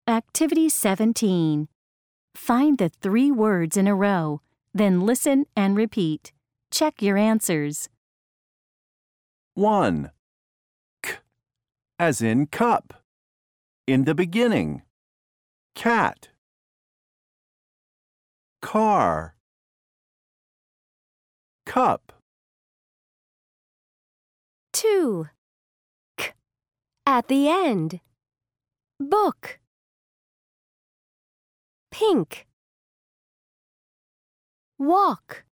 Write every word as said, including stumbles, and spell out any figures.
Activity seventeen. Find the three words in a row, then listen and repeat. Check your answers. one. K, as in cup. In the beginning. Cat. Car. Cup. two. K, at the end. Book. Pink. Walk.